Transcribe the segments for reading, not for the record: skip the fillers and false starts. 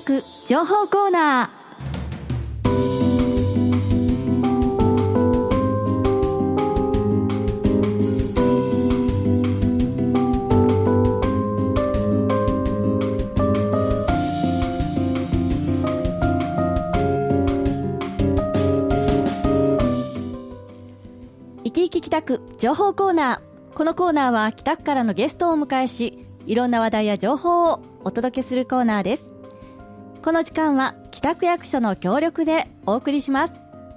北区情報コーナー。いきいき北区情報コーナー。このコーナーは北区からのゲストをお迎えし、いろんな話題や情報をお届けするコーナーです。この時間は北区役所の協力でお送りします。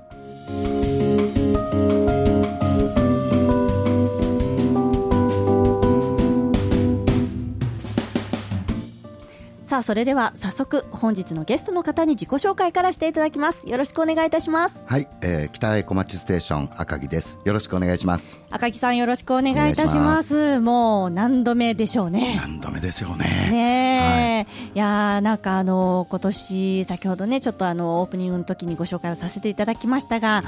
さあ、それでは早速本日のゲストの方に自己紹介からしていただきます。よろしくお願いいたします。 はい、北江小町ステーション赤木です。よろしくお願いします。 赤木さん、よろしくお願いいたします。もう何度目でしょうね。 何度目ですよね。 ねえ、はい、いやなんか今年先ほどねちょっとオープニングの時にご紹介をさせていただきましたが、はい、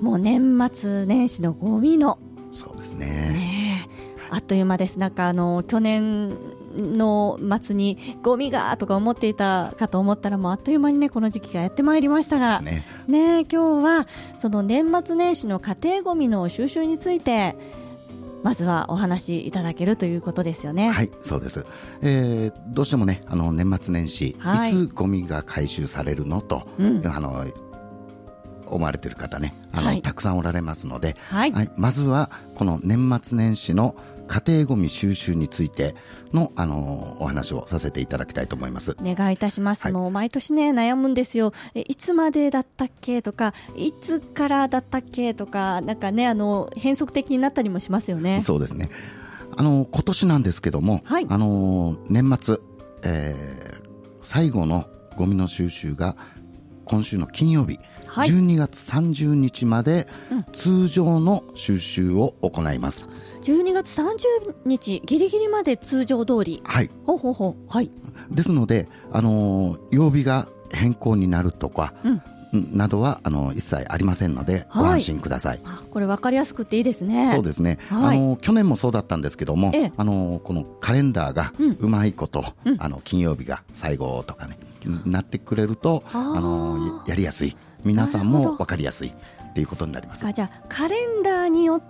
もう年末年始のゴミのそうです ね、 あっという間です。なんか去年の末にゴミがとか思っていたかと思ったら、もうあっという間にねこの時期がやってまいりましたが、ね、今日はその年末年始の家庭ゴミの収集についてまずはお話しいただけるということですよね。 はい、そうです。どうしてもね年末年始、はい、いつゴミが回収されるのと、思われている方ねはい、たくさんおられますので、はいはい、まずはこの年末年始の家庭ゴミ収集についての、お話をさせていただきたいと思います。 お願いいたします、はい、もう毎年ね悩むんですよ。いつまでだったっけとか、いつからだったっけとか、なんかね変則的になったりもしますよね。 そうですね。今年なんですけども、はい、年末、最後のゴミの収集が今週の金曜日、はい、12月30日まで通常の収集を行います。 12月30日ギリギリまで通常通り。 はい。 ほうほうほう。はい。 ですので曜日が変更になるとか、などは一切ありませんので、ご安心ください。 これ分かりやすくていいですね。 そうですね、はい、去年もそうだったんですけども、このカレンダーがうまいこと、金曜日が最後とかねなってくれるとやりやすい、皆さんも分かりやすいっていうことになります。 じゃあカレンダーによって、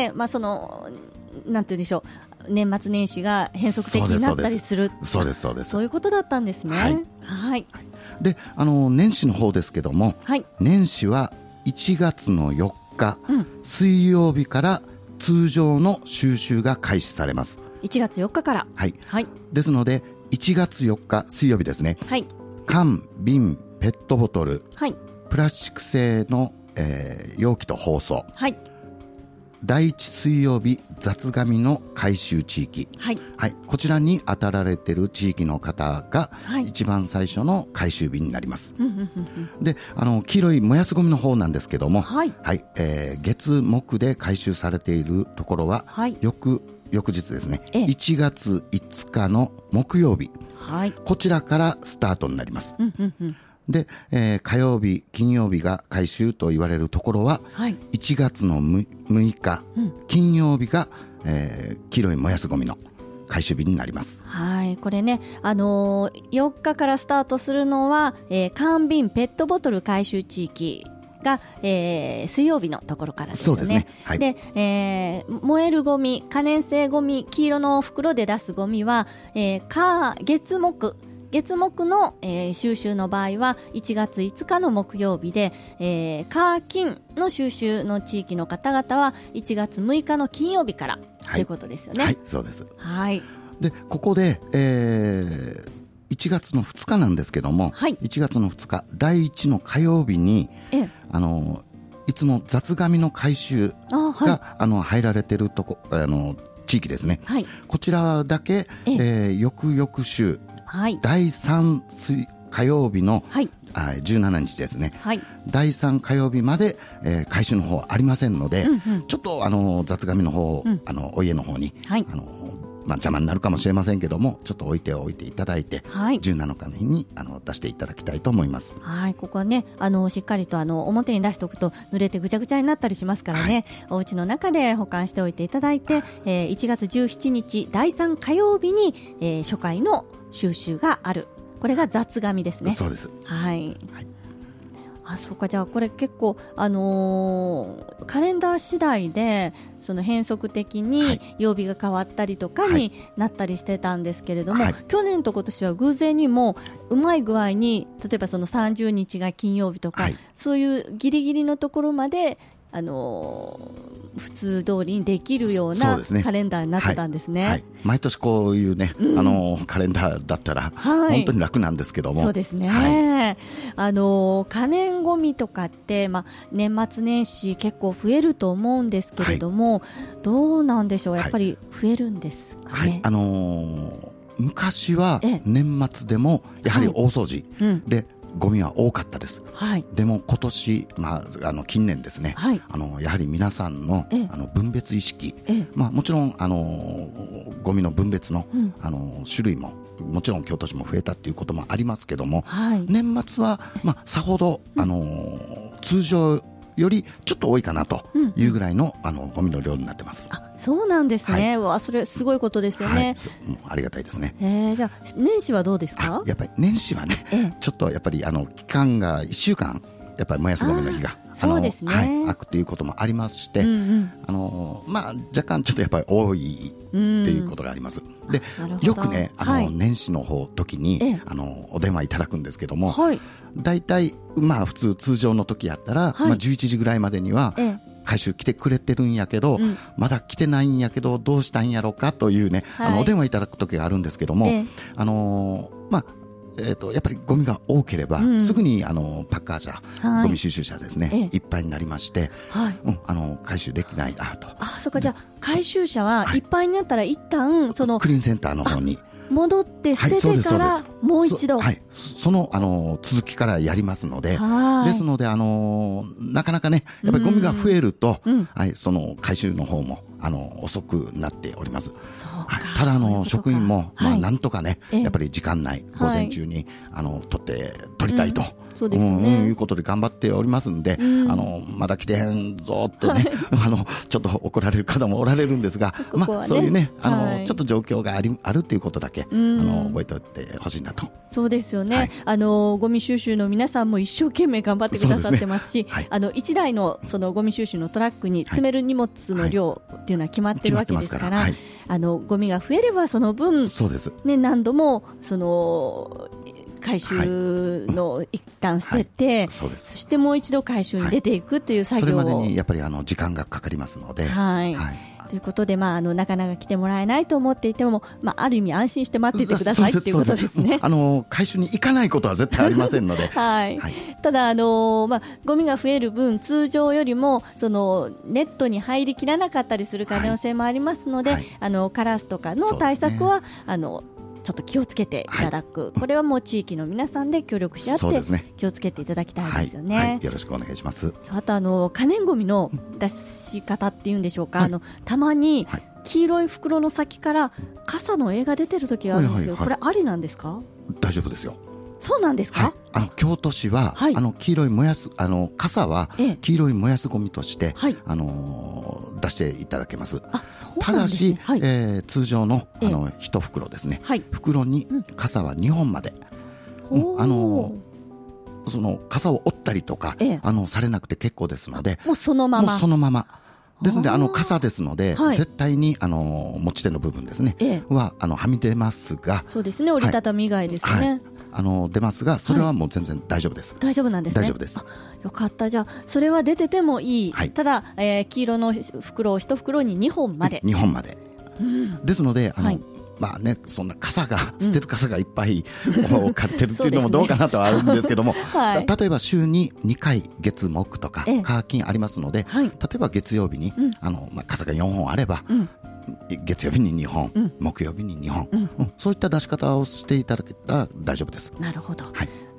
そのなんて言うんでしょう、年末年始が変則的になったりする。 そうですそうです。 そういうことだったんですね。はい、はい、 で年始の方ですけども、はい、年始は1月の4日、水曜日から通常の収集が開始されます。 1月4日から、 はいはい、ですので1月4日水曜日ですね、はい、缶、瓶、ペットボトル、はい、プラスチック製の、容器と包装、はい、第1水曜日雑紙の回収地域、はいはい、こちらに当たられている地域の方が一番最初の回収日になります。で黄色い燃やすゴミの方なんですけども、はいはい、月木で回収されているところは、はい、翌日ですね、1月5日の木曜日、はい、こちらからスタートになります。で、火曜日金曜日が回収と言われるところは、はい、1月の 6日、金曜日が、黄色い燃やすゴミの回収日になります。 はい、これね、4日からスタートするのは、缶瓶ペットボトル回収地域が、水曜日のところからですね。そうですね、はい、で、燃えるゴミ、可燃性ゴミ、黄色の袋で出すゴミは、月木の、収集の場合は1月5日の木曜日で、火金の収集の地域の方々は1月6日の金曜日から、ということですよね。 はい、そうです。 はい。 でここで、1月の2日なんですけども、はい、1月の2日第1の火曜日に、いつも雑紙の回収が、入られているとこ地域ですね、はい、こちらだけ、翌々週、はい、第3火曜日の、はい、17日ですね、はい、第3火曜日まで、回収の方ありませんので、ちょっと雑紙の方、お家の方に、はい、邪魔になるかもしれませんけども、ちょっと置いていただいて、はい、17日の日に出していただきたいと思います。 はい、ここはねしっかりと表に出しておくと濡れてぐちゃぐちゃになったりしますからね、はい、お家の中で保管しておいていただいて、1月17日第3火曜日に、初回の収集があるこれが雑紙ですね。 そうです。 はい。そうか。じゃあこれ結構、カレンダー次第でその変則的に曜日が変わったりとかになったりしてたんですけれども、去年と今年は偶然にもうまい具合に、例えばその30日が金曜日とか、そういうギリギリのところまで普通通りにできるようなカレンダーになってたんですね。 毎年こういうね、カレンダーだったら本当に楽なんですけども。 そうですね。可燃ごみとかって、年末年始結構増えると思うんですけれども、どうなんでしょう、やっぱり増えるんですかね。 昔は年末でもやはり大掃除でゴミは多かったです。でも今年、近年ですね、やはり皆さんの、分別意識、もちろんゴミの分別の、種類ももちろん京都市も増えたということもありますけども、年末は、さほど、通常よりちょっと多いかなというぐらいの、ゴミの量になってます。 そうなんですね。それすごいことですよね。 ありがたいですね。 じゃあ年始はどうですか？ やっぱり年始はね、ちょっとやっぱり期間が1週間やっぱり燃やすゴミの日がそうですね、 空くということもありますして、若干ちょっとやっぱり多いっていうことがあります。でよくね、年始の時にお電話いただくんですけども、だいたい普通通常の時やったら、11時ぐらいまでには回収来てくれてるんやけど、まだ来てないんやけどどうしたんやろうかというね、お電話いただく時があるんですけども、やっぱりゴミが多ければ、すぐにパッカー車、ゴミ収集車ですね、いっぱいになりまして、回収できないなと。 そうか。じゃあ回収車はいっぱいになったら一旦そのクリーンセンターの方に戻って捨ててからもう一度、 その続きからやりますので、ですのでなかなかね、やっぱりゴミが増えると、その回収の方も遅くなっております。ただ職員もなんとかね、やっぱり時間内午前中に取りたいということで頑張っておりますんで、まだ来てへんぞとね、ちょっと怒られる方もおられるんですが、そういうね、ちょっと状況があるっていうことだけ覚えておいてほしいなと。 そうですよね。ゴミ収集の皆さんも一生懸命頑張ってくださってますし、1台のそのゴミ収集のトラックに積める荷物の量っていうのは決まってるわけですから、ゴミが増えればその分、何度もその回収の一旦捨てて、そしてもう一度回収に出ていくという作業を、 それまでにやっぱり時間がかかりますので、 ということで、なかなか来てもらえないと思っていても、ある意味安心して待っていてくださいということですね。 回収に行かないことは絶対ありませんので、 ただゴミが増える分、通常よりもそのネットに入りきらなかったりする可能性もありますので、カラスとかの対策はちょっと気をつけていただく、これはもう地域の皆さんで協力し合って気をつけていただきたいですよね。 よろしくお願いします。 あと可燃ごみの出し方っていうんでしょうか、たまに黄色い袋の先から傘の絵が出てる時があるんですけど、これありなんですか？ 大丈夫ですよ。 そうなんですか？ 京都市は、黄色い燃やす傘は黄色い燃やすゴミとして、出していただけます。ただし、通常の1袋ですね、袋に傘は2本まで、その傘を折ったりとか、されなくて結構ですので、 もうそのままですので傘ですので、絶対に持ち手の部分ですね、ははみ出ますが、 そうですね、折りたたみ以外ですね、 出ますが、それはもう全然大丈夫です。 大丈夫なんですね。 大丈夫です。 よかった。じゃあそれは出ててもいい、ただ、黄色の袋を1袋に2本まで、ですのでそんな捨てる傘がいっぱい置かれてるっていうのもどうかなとはあるんですけども、例えば週に2回月木とか火金ありますので、例えば月曜日に傘が4本あれば、月曜日に2本、木曜日に2本、そういった出し方をしていただけたら大丈夫です。 なるほど。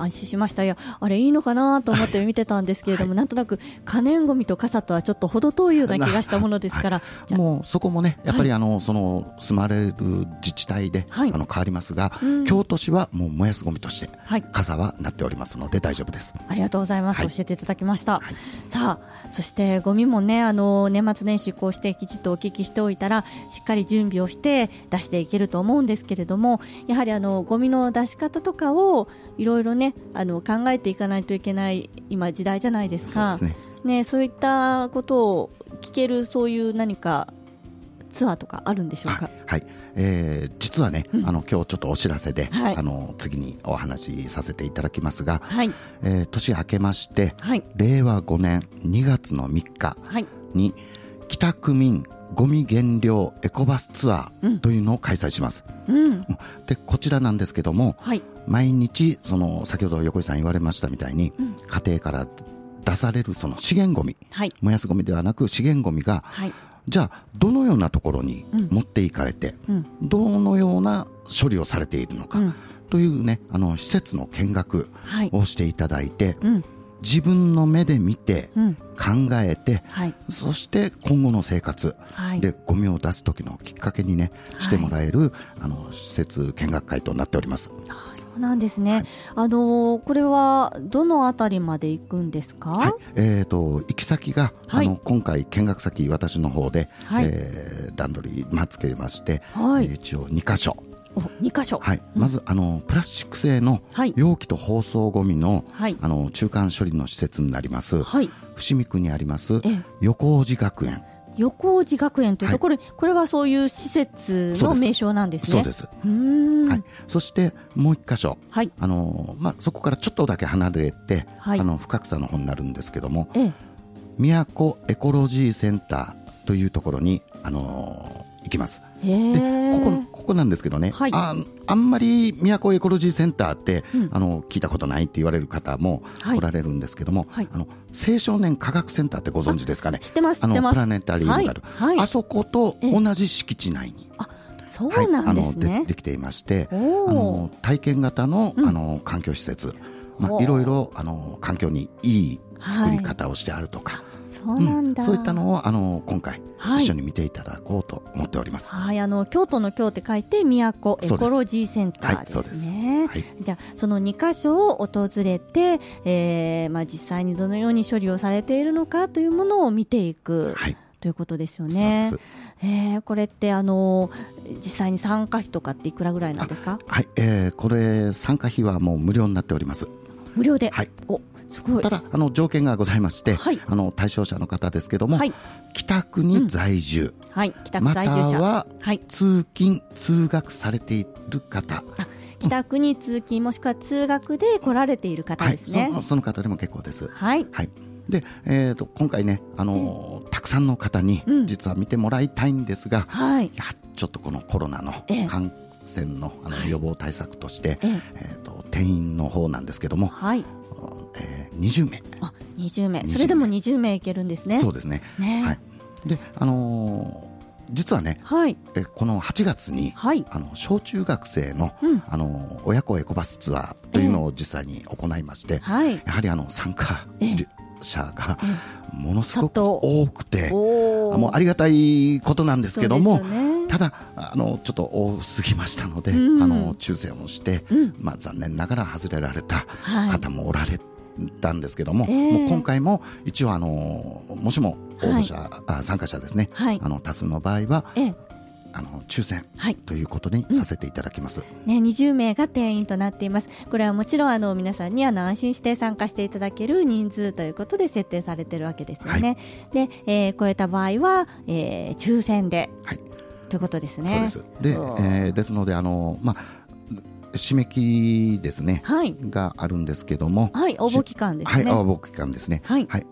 安心しました。いや、あれいいのかなと思って見てたんですけれども、なんとなく可燃ごみと傘とはちょっと程遠いような気がしたものですから、 もうそこもね、やっぱりその住まれる自治体で、変わりますが、京都市はもう燃やすごみとして、傘はなっておりますので大丈夫です。 ありがとうございます。教えていただきました。さあ、そしてゴミもね、年末年始こうしてきちっとお聞きしておいたら、しっかり準備をして出していけると思うんですけれども、やはりゴミの出し方とかをいろいろね、考えていかないといけない今時代じゃないですか。 そうですね。そういったことを聞ける、そういう何かツアーとかあるんでしょうか。 実はね、今日ちょっとお知らせで、次にお話しさせていただきますが、年明けまして、令和5年2月の3日に、北区民ゴミ減量エコバスツアーというのを開催します。でこちらなんですけども、毎日先ほど横井さん言われましたみたいに、家庭から出されるその資源ゴミ、燃やすゴミではなく資源ゴミが、じゃあどのようなところに持っていかれて、どのような処理をされているのかというね、施設の見学をしていただいて、自分の目で見て、考えて、そして今後の生活でゴミを出す時のきっかけにね、してもらえる施設見学会となっております。 そうなんですね。これはどのあたりまで行くんですか。 行き先が、今回見学先私の方で、段取りつけまして、一応2カ所。 2カ所、 まずプラスチック製の容器と包装ゴミの、中間処理の施設になります、伏見区にあります横王子学園。 横王子学園というと、これはそういう施設の名称なんですね。 そうです。そしてもう1カ所、そこからちょっとだけ離れて、深草の方になるんですけども、都エコロジーセンターというところに行きます。でここなんですけどね、あんまり都エコロジーセンターって、聞いたことないって言われる方もおられるんですけども、青少年科学センターってご存知ですかね。 知ってます。 プラネタリウムがある、あそこと同じ敷地内に、 そうなんですね。 できていまして、体験型の、環境施設、いろいろ環境にいい作り方をしてあるとか、そういったのを今回一緒に見ていただこうと思っております。 京都の京って書いて都エコロジーセンターですね。じゃあその2カ所を訪れて、実際にどのように処理をされているのかというものを見ていく、ということですよね。これって実際に参加費とかっていくらぐらいなんですか。 これ参加費はもう無料になっております。 無料で。すごい。 ただ条件がございまして、対象者の方ですけども、北区に在住、または通勤通学されている方、 北区に通勤もしくは通学で来られている方ですね。 その方でも結構です。で、今回ね、たくさんの方に実は見てもらいたいんですが、ちょっとこのコロナの感染の予防対策として、定員の方なんですけども、20名。 20名。それでも20名いけるんですね。 そうですね。で、実はね、この8月に、小中学生の、親子エコバスツアーというのを実際に行いまして、やはり参加者がものすごく多くて、もうありがたいことなんですけども、ただちょっと多すぎましたので、抽選をして、残念ながら外れられた方もおられたんですけども、もう今回も一応もしも応募者、参加者ですね、多数の場合は、抽選ということにさせていただきます。 20名が定員となっています。これはもちろん皆さんに安心して参加していただける人数ということで設定されているわけですよね。で、超えた場合は、抽選で、ということですね。 そうです。で、ですので締め切りですね、があるんですけども、 応募期間ですね。 応募期間ですね。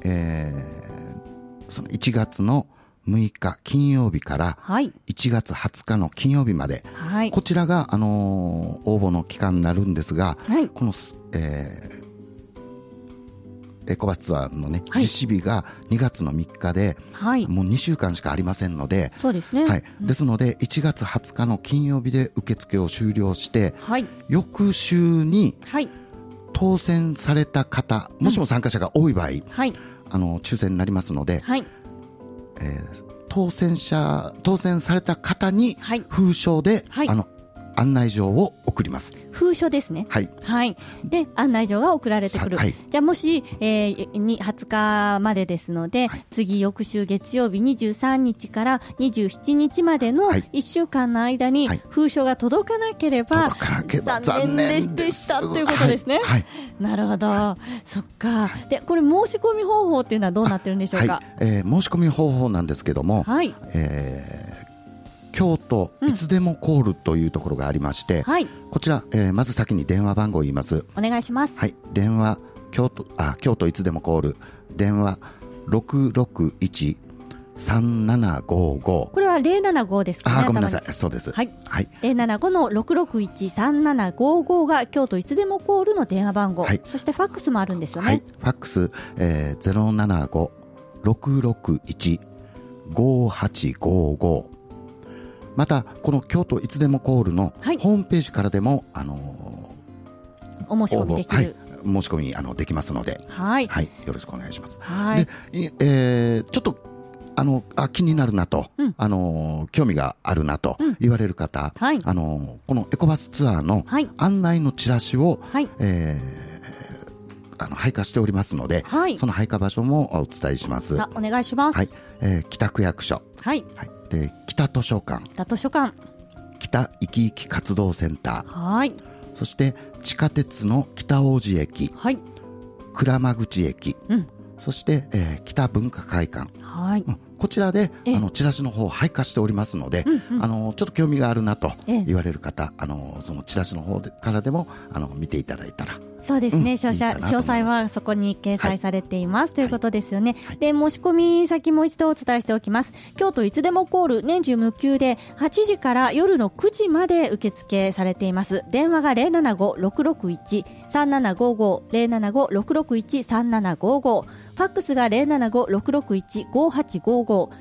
その1月の6日金曜日から1月20日の金曜日まで、こちらが応募の期間になるんですが、このエコバスツアーのね、実施日が2月の3日で、もう2週間しかありませんので、ですので1月20日の金曜日で受付を終了して、翌週に当選された方、もしも参加者が多い場合、抽選になりますので、当選された方に封書で、案内状を送ります。 封書ですね。で、案内状が送られてくる。じゃあもし、20日までですので、次翌週月曜日23日から27日までの1週間の間に封書が届かなければ、残念でしたということですね。なるほど。そっか。で、これ申し込み方法っていうのはどうなってるんでしょうか。 申し込み方法なんですけども、京都いつでもコールというところがありまして、こちら、まず先に電話番号を言います。 お願いします。 電話京都いつでもコール、電話661-3755。 これは075ですかね。 ごめんなさい、そうです。 075の661-3755が京都いつでもコールの電話番号。そしてファックスもあるんですよね。 ファックス、075-661-5855。またこの京都いつでもコールのホームページからでも、 お申し込みできる、 申し込みできますので、よろしくお願いします。で、ちょっと気になるなと、興味があるなと言われる方、このエコバスツアーの案内のチラシを、配下しておりますので、その配下場所もお伝えします。 お願いします。 北区役所、で北図書館、北いきいき活動センター、そして地下鉄の北大路駅、鞍馬口駅、そして、北文化会館、こちらでチラシの方を配下しておりますので、ちょっと興味があるなと言われる方、そのチラシの方からでも見ていただいたら。 そうですね、詳細はそこに掲載されています、ということですよね。で、申し込み先もう一度お伝えしておきます。京都いつでもコール、年中無休で8時から夜の9時まで受付されています。電話が 075-661-3755 075-661-3755、ファックスが 075-661-5855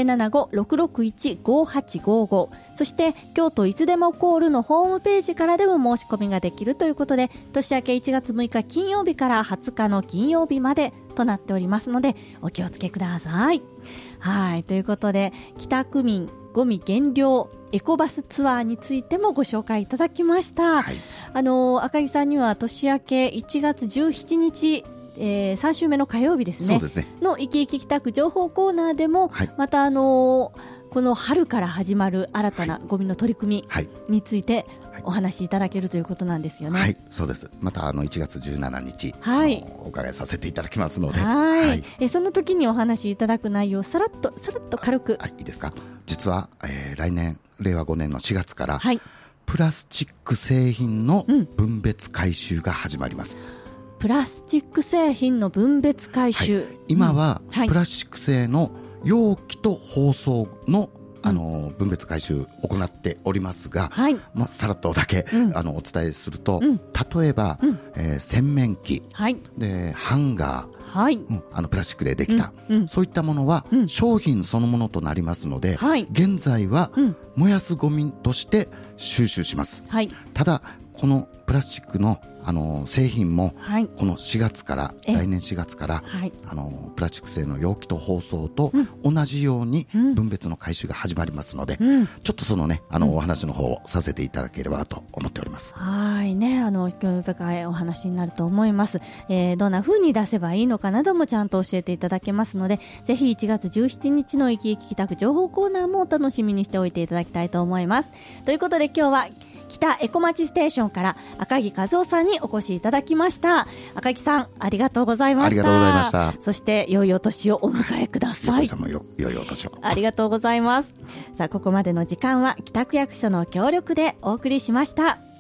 075-661-5855、そして京都いつでもコールのホームページからでも申し込みができるということで、年明け1月6日金曜日から20日の金曜日までとなっておりますので、お気をつけください。ということで、北区民ゴミ減量エコバスツアーについてもご紹介いただきました。赤木さんには年明け1月17日3週目の火曜日ですね、のいきいき北区情報コーナーでも、またこの春から始まる新たなゴミの取り組みについてお話しいただけるということなんですよね。 そうです。また1月17日、お伺いさせていただきますので、 その時にお話しいただく内容をさらっと軽く、 いいですか。実は、来年令和5年の4月から、プラスチック製品の分別回収が始まります。 プラスチック製品の分別回収、 今はプラスチック製の容器と包装の分別回収を行っておりますが、さらっとだけ、お伝えすると、例えば、洗面器、でハンガー、プラスチックでできた、そういったものは、商品そのものとなりますので、現在は、燃やすゴミとして収集します。ただこのプラスチックの製品も、この4月から来年4月から、プラスチック製の容器と包装と同じように分別の回収が始まりますので、ちょっとそのねお話の方をさせていただければと思っております。 興味深いお話になると思います。どんな風に出せばいいのかなどもちゃんと教えていただけますので、ぜひ1月17日のいきいき北区情報コーナーもお楽しみにしておいていただきたいと思います。ということで今日は北エコまちステーションから赤木和夫さんにお越しいただきました。赤木さん、ありがとうございました。 ありがとうございました。 そして良いお年をお迎えください。 さんも良いお年を。 ありがとうございます。さあ、ここまでの時間は北区役所の協力でお送りしました。